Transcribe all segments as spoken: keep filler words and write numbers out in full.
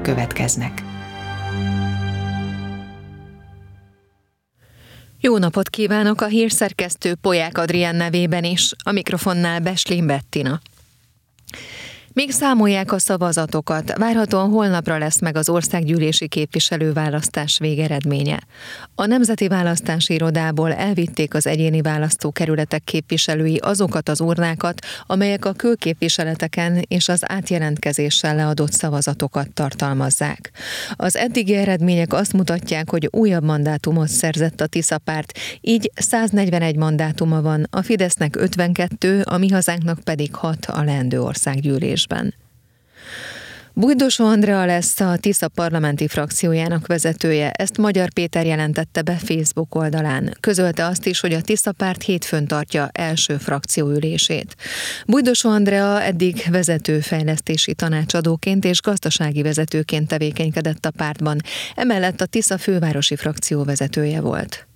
következnek. Jó napot kívánok a hírszerkesztő Polyák Adrián nevében is, a mikrofonnál Beslin Bettina. Még számolják a szavazatokat, várhatóan holnapra lesz meg az országgyűlési képviselőválasztás végeredménye. A Nemzeti Választási Irodából elvitték az egyéni választókerületek képviselői azokat az urnákat, amelyek a külképviseleteken és az átjelentkezéssel leadott szavazatokat tartalmazzák. Az eddigi eredmények azt mutatják, hogy újabb mandátumot szerzett a Tisza párt, így száznegyvenegy mandátuma van, a Fidesznek ötvenkettő, a Mi Hazánknak pedig hat a leendő országgyűlés. Bújdosó Andrea lesz a Tisza parlamenti frakciójának vezetője, ezt Magyar Péter jelentette be Facebook oldalán. Közölte azt is, hogy a Tisza párt hétfőn tartja első frakcióülését. Bújdosó Andrea eddig vezető fejlesztési tanácsadóként és gazdasági vezetőként tevékenykedett a pártban, emellett a Tisza fővárosi frakció vezetője volt.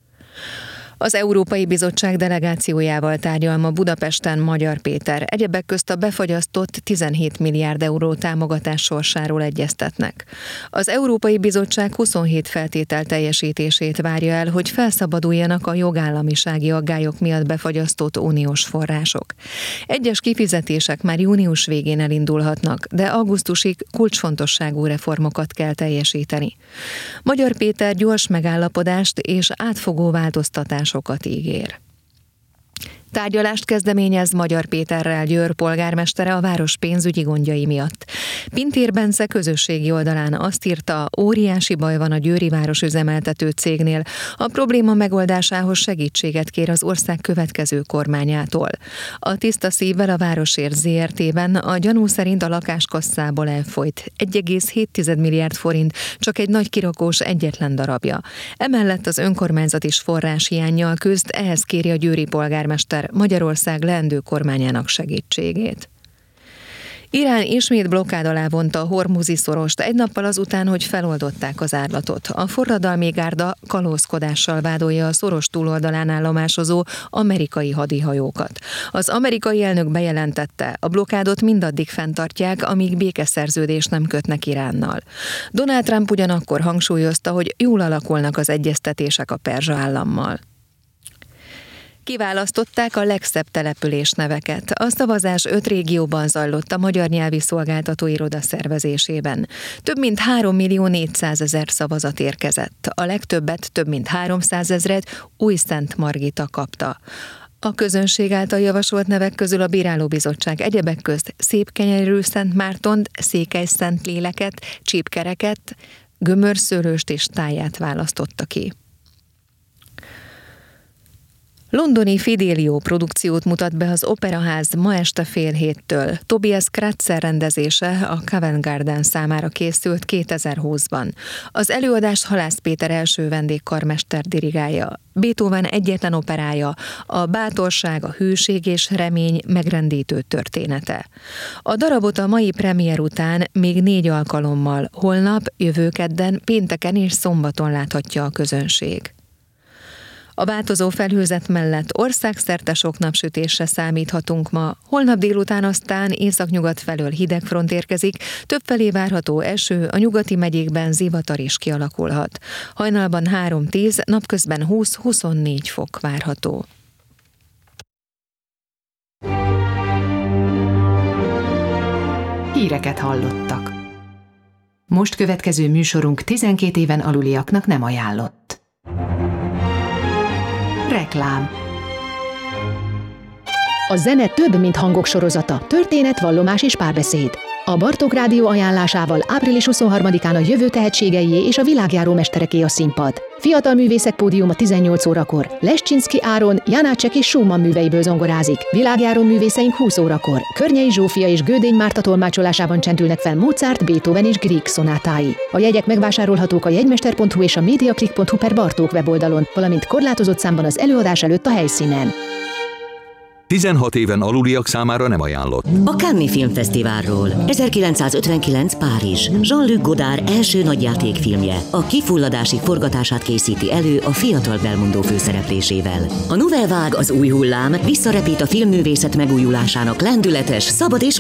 Az Európai Bizottság delegációjával tárgyal ma Budapesten Magyar Péter. Egyebek közt a befagyasztott tizenhét milliárd euró támogatás sorsáról egyeztetnek. Az Európai Bizottság huszonhét feltétel teljesítését várja el, hogy felszabaduljanak a jogállamisági aggályok miatt befagyasztott uniós források. Egyes kifizetések már június végén elindulhatnak, de augusztusig kulcsfontosságú reformokat kell teljesíteni. Magyar Péter gyors megállapodást és átfogó változtatást sokat ígér. Tárgyalást kezdeményez Magyar Péterrel Győr polgármestere a város pénzügyi gondjai miatt. Pintér Bence közösségi oldalán azt írta, óriási baj van a győri városüzemeltető cégnél. A probléma megoldásához segítséget kér az ország következő kormányától. A Tiszta Szívvel a Városért zé er té-ben a gyanú szerint a lakáskasszából elfolyt egy egész hét milliárd forint, csak egy nagy kirakós egyetlen darabja. Emellett az önkormányzat is forráshiánnyal küzd, ehhez kéri a győri polgármester Magyarország leendő kormányának segítségét. Irán ismét blokkád alá vonta a Hormuzi szorost egy nappal azután, hogy feloldották az árlatot. A forradalmi gárda kalózkodással vádolja a szoros túloldalán állomásozó amerikai hadihajókat. Az amerikai elnök bejelentette, a blokkádot mindaddig fenntartják, amíg békeszerződést nem kötnek Iránnal. Donald Trump ugyanakkor hangsúlyozta, hogy jól alakulnak az egyeztetések a perzsa állammal. Kiválasztották a legszebb településneveket. A szavazás öt régióban zajlott a Magyar Nyelvi Szolgáltató Iroda szervezésében. Több mint három millió négyszázezer szavazat érkezett. A legtöbbet, több mint háromszázezret Újszent Margita kapta. A közönség által javasolt nevek közül a bírálóbizottság egyebek közt Szépkenyerű Szent Mártont, Székely Szent Léleket, Csípkereket, Gömörszőlőst és Táját választotta ki. Londoni Fidelio produkciót mutat be az Operaház ma este fél héttől. Tobias Kratzer rendezése a Covent Garden számára készült kétezer-húszban. Az előadást Halász Péter első vendégkarmester dirigálja. Beethoven egyetlen operája, a bátorság, a hűség és remény megrendítő története. A darabot a mai premier után még négy alkalommal, holnap, jövő kedden, pénteken és szombaton láthatja a közönség. A változó felhőzet mellett országszerte sok napsütésre számíthatunk ma, holnap délután aztán északnyugat felől hideg front érkezik, többfelé várható eső, a nyugati megyékben zivatar is kialakulhat. Hajnalban három-tíz, napközben húsz-huszonnégy fok várható. Híreket hallottak. Most következő műsorunk tizenkét éven aluliaknak nem ajánlott. Reklám. A zene több, mint hangok sorozata, történet, vallomás és párbeszéd. A Bartók Rádió ajánlásával április huszonharmadikán a jövő tehetségeié és a világjáró mestereké a színpad. Fiatal művészek pódiuma tizennyolc órakor. Lesczynszky Áron, Janácsek és Schumann műveiből zongorázik. Világjáró művészeink húsz órakor. Környei Zsófia és Gödény Márta tolmácsolásában csendülnek fel Mozart, Beethoven és Grieg szonátái. A jegyek megvásárolhatók a jegymester pont hu és a mediaclick pont hu per Bartók weboldalon, valamint korlátozott számban az előadás előtt a helyszínen. tizenhat éven aluliak számára nem ajánlott. A Cannes Filmfesztiválról. ezerkilencszázötvenkilenc Párizs. Jean-Luc Godard első nagyjátékfilmje. A kifulladásig forgatását készíti elő a fiatal Belmondo főszereplésével. A Nouvelle Vague, az új hullám visszarepít a filmművészet megújulásának lendületes, szabad és